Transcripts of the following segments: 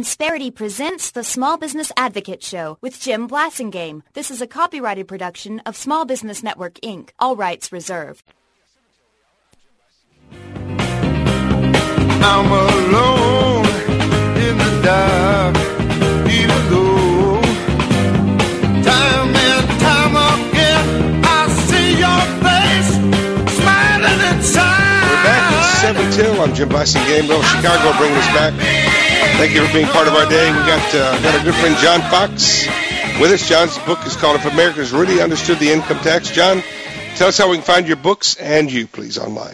Insperity presents the Small Business Advocate Show with Jim Blasingame. This is a copyrighted production of Small Business Network, Inc. All rights reserved. I'm alone in the dark, even though time and time again I see your face smiling inside. We're back at 7 till. I'm Jim Blasingame. Little Chicago bringing us back. Thank you for being part of our day. We got our good friend John Fox with us. John's book is called If Americans Really Understood the Income Tax. John, tell us how we can find your books and you, please, online.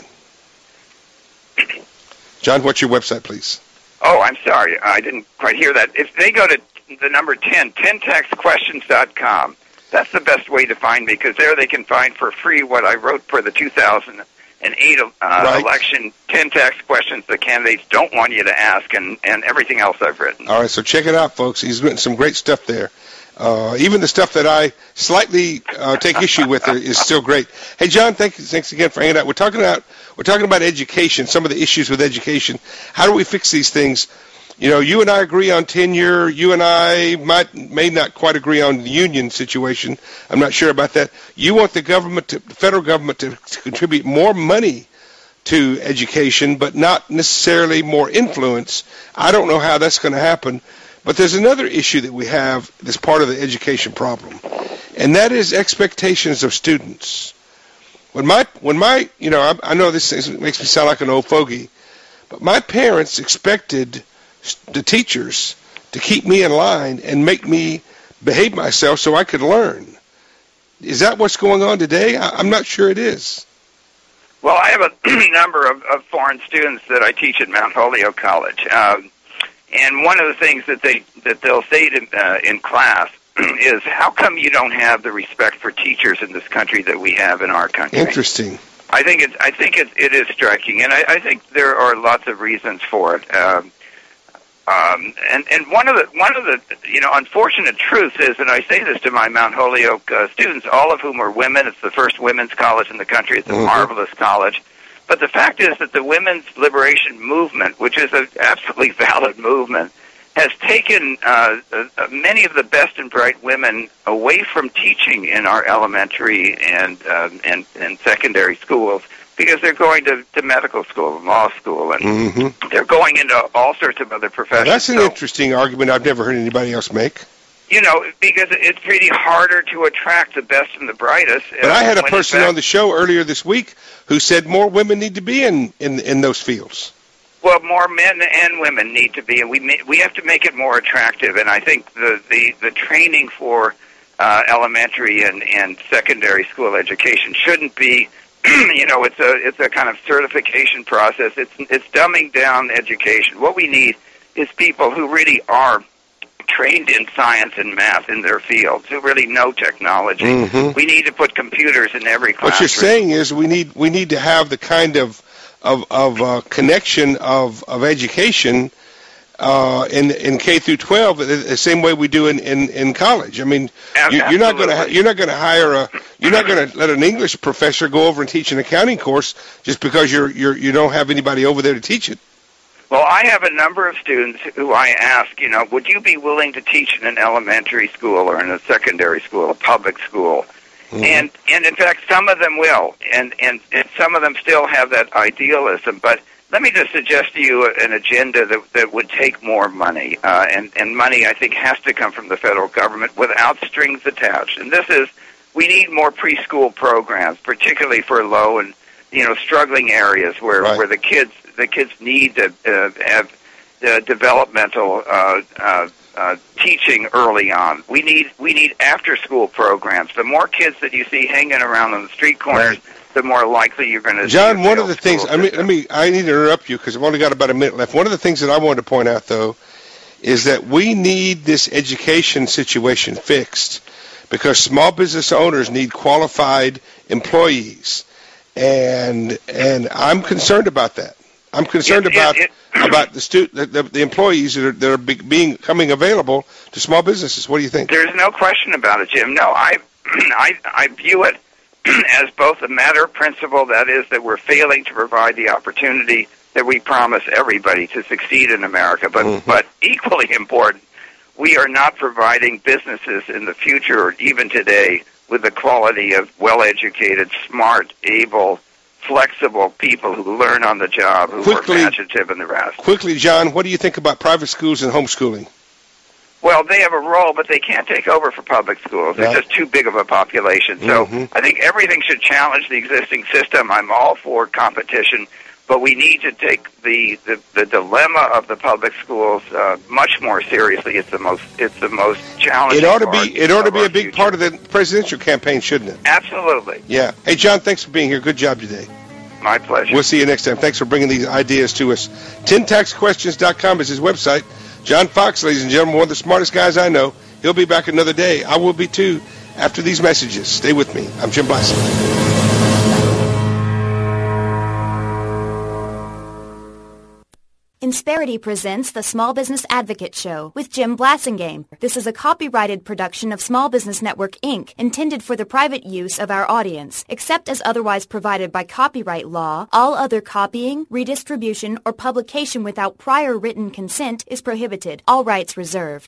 John, what's your website, please? Oh, I'm sorry. I didn't quite hear that. If they go to the number 10, 10taxquestions.com, that's the best way to find me, because there they can find for free what I wrote for the 2008 election, 10 tax questions the candidates don't want you to ask, and everything else I've written. All right, so check it out, folks. He's written some great stuff there. Even the stuff that I slightly take issue with is still great. Hey, John, thanks again for hanging out. We're talking about education, some of the issues with education. How do we fix these things? You know, you and I agree on tenure. You and I may not quite agree on the union situation. I'm not sure about that. You want the federal government to contribute more money to education, but not necessarily more influence. I don't know how that's going to happen. But there's another issue that we have that's part of the education problem, and that is expectations of students. I know this makes me sound like an old fogey, but my parents expected the teachers to keep me in line and make me behave myself so I could learn. Is that what's going on today? I'm not sure it is. Well, I have a number of foreign students that I teach at Mount Holyoke College. And one of the things that they'll say in class is, how come you don't have the respect for teachers in this country that we have in our country? Interesting. I think it is striking, and I think there are lots of reasons for it. And one of the unfortunate truths is, and I say this to my Mount Holyoke students, all of whom are women. It's the first women's college in the country. It's a marvelous college. But the fact is that the women's liberation movement, which is an absolutely valid movement, has taken many of the best and bright women away from teaching in our elementary and secondary schools, because they're going to medical school and law school, and they're going into all sorts of other professions. Now, that's an interesting argument I've never heard anybody else make. You know, because it's really harder to attract the best and the brightest. But I had a person on the show earlier this week who said more women need to be in those fields. Well, more men and women need to be, and we have to make it more attractive. And I think the training for elementary and secondary school education shouldn't be, it's a kind of certification process. It's dumbing down education. What we need is people who really are trained in science and math in their fields, who really know technology. We need to put computers in every classroom. What you're saying is we need to have the kind of connection of education in K through 12 the same way we do in college. I mean, you're not going to let an English professor go over and teach an accounting course just because you don't have anybody over there to teach it. Well, I have a number of students who I ask, would you be willing to teach in an elementary school or in a secondary school, a public school? And in fact, some of them will, and some of them still have that idealism. But let me just suggest to you an agenda that would take more money, and money, I think, has to come from the federal government without strings attached. And this is, we need more preschool programs, particularly for low and struggling areas where the kids need to have developmental teaching early on. We need after school programs. The more kids that you see hanging around on the street corners, the more likely you're going to. John, one of the things I need to interrupt you because I've only got about a minute left. One of the things that I wanted to point out though is that we need this education situation fixed because small business owners need qualified employees. And I'm concerned about that. I'm concerned about the employees that are coming available to small businesses. What do you think? There's no question about it, Jim. No, I view it as both a matter of principle, that is, that we're failing to provide the opportunity that we promise everybody to succeed in America. But equally important, we are not providing businesses in the future or even today with the quality of well-educated, smart, able, flexible people who learn on the job, who are imaginative and the rest. Quickly, John, what do you think about private schools and homeschooling? Well, they have a role, but they can't take over for public schools. They're just too big of a population. So I think everything should challenge the existing system. I'm all for competition, but we need to take the dilemma of the public schools much more seriously. It's the most challenging. It ought to be a big part of the presidential campaign, shouldn't it? Absolutely. Yeah. Hey, John, thanks for being here. Good job today. My pleasure. We'll see you next time. Thanks for bringing these ideas to us. 10taxquestions.com is his website. John Fox, ladies and gentlemen, one of the smartest guys I know. He'll be back another day. I will be too after these messages. Stay with me. I'm Jim Blasingame. Insperity presents the Small Business Advocate Show with Jim Blasingame. This is a copyrighted production of Small Business Network, Inc., intended for the private use of our audience. Except as otherwise provided by copyright law, all other copying, redistribution, or publication without prior written consent is prohibited. All rights reserved.